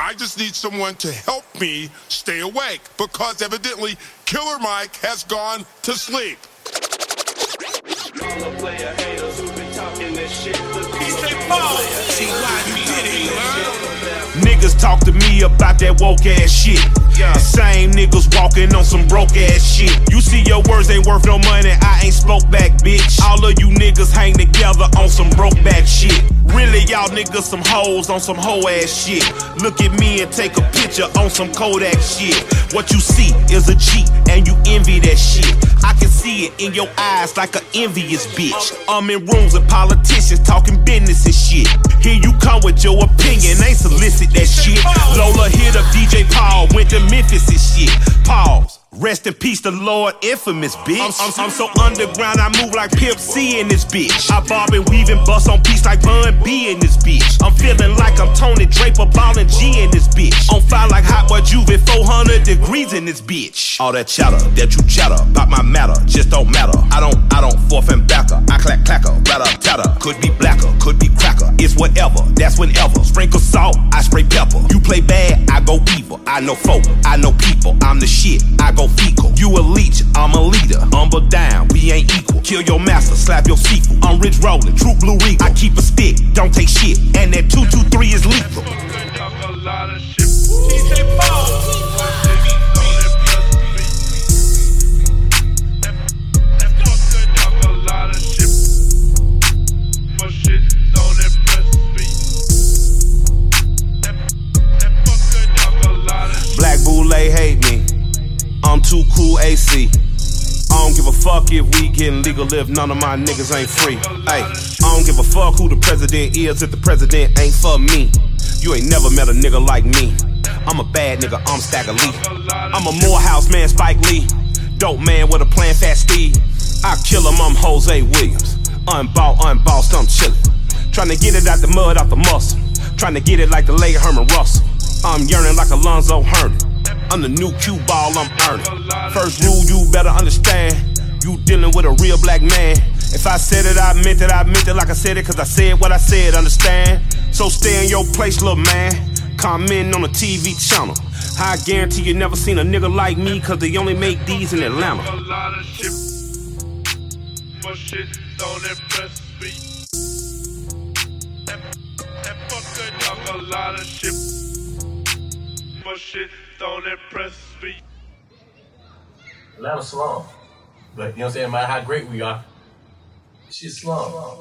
I just need someone to help me stay awake because evidently Killer Mike has gone to sleep. All the player haters who been talking this shit. DJ Paul, see why you did it, man. Niggas talk to me about that woke ass shit. Yeah. The same niggas walking on some broke ass shit. You see your words ain't worth no money, I ain't spoke back, bitch. All of you niggas hang together on some broke back shit. Really, y'all niggas some hoes on some hoe ass shit. Look at me and take a picture on some Kodak shit. What you see is a Jeep and you envy that shit. I can see it in your eyes like an envious bitch. I'm in rooms with politicians talking business and shit. Here you come with your opinion, ain't solicit that shit. Lola hit up DJ Paul, went to Memphis and shit. Pause. Rest in peace, the Lord infamous, bitch. I'm so underground, I move like Pimp C in this bitch. I bob and weave and bust on piece like Bun B in this bitch. I'm feeling like I'm Tony Draper, ballin' G in this bitch. On fire like hot boy Juve, 400 degrees in this bitch. All that chatter that you chatter about my matter just don't matter. I don't forth and backer. I clacker, ratter tatter. Could be blacker, could be cracker. It's whatever, that's whenever. Sprinkle salt, I spray pepper. You play bad, I go evil. I know folk, I know people. I'm the shit, I go fecal. You a leech, I'm a leader. Humble down, we ain't equal. Kill your master, slap your sequel. I'm rich rolling, true blue regal. I keep a stick, don't take shit. And that 223 is lethal. DJ Paul. Black Boule hate me. I'm too cool AC. I don't give a fuck if we getting legal if none of my niggas ain't free. Ay, I don't give a fuck who the president is if the president ain't for me. You ain't never met a nigga like me. I'm a bad nigga, I'm Stagger Lee. I'm a Morehouse man, Spike Lee. Dope man with a plan, Fat Steve. I kill him, I'm Jose Williams. Unbossed, I'm chillin'. Tryna get it out the mud, out the muscle. Tryna get it like the late Herman Russell. I'm yearning like Alonzo Hernan. I'm the new cue ball, I'm earning. First rule you better understand. You dealing with a real black man. If I said it, I meant it like I said it, cause I said what I said, understand? So stay in your place, little man. Comment on the TV channel. I guarantee you never seen a nigga like me, cause they only make these in Atlanta. A lot of shit, but shit don't impress me. That fucker talk a lot of shit, but shit don't impress me. Atlanta's slum. But you know what I'm saying? No matter how great we are, shit's slum.